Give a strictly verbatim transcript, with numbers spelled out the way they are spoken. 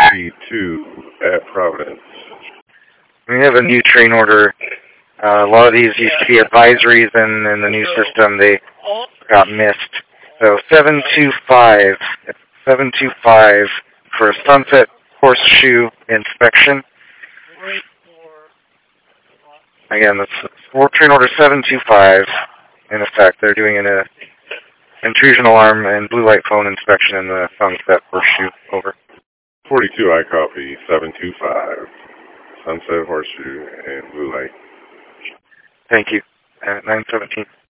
forty-two at Providence. We have a new train order. Uh, a lot of these used to be advisories, and in the new system they got missed. So seven two five, seven two five for a Sunset Horseshoe inspection. Again, that's train order seven two five. In effect, they're doing an uh, intrusion alarm and blue light phone inspection in the Sunset Horseshoe. Over. forty-two, I copy. seven two five. Sunset Horseshoe and blue light. Thank you. At nine seventeen.